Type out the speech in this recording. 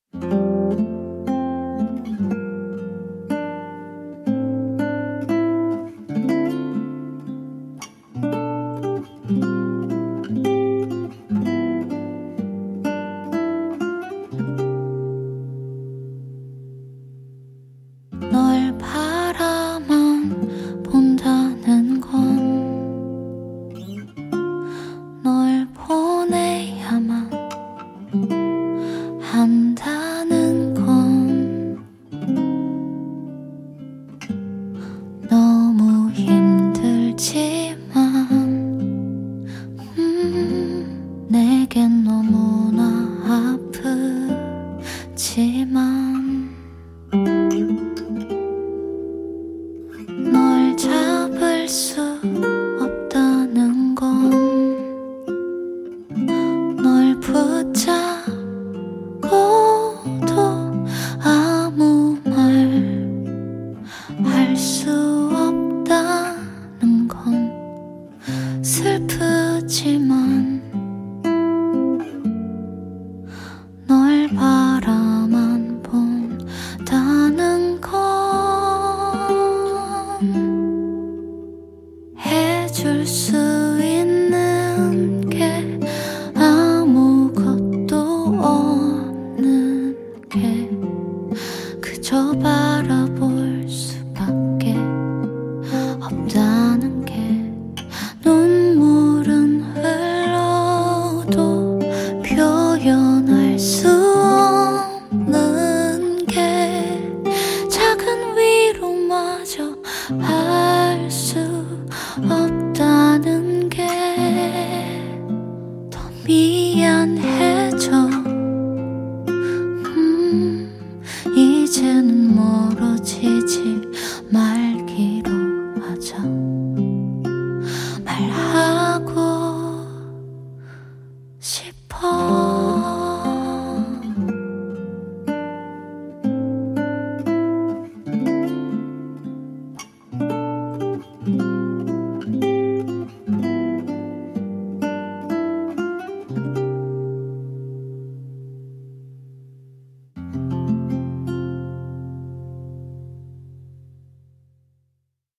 널 바라만 본다는 건 널 보내야만 한다는 건 너무 힘들지만 내겐 너무나 아프지만 널 잡을 수 없다는 건 널 붙잡고도 아무 말 할 수 없다는 건 슬프지만 널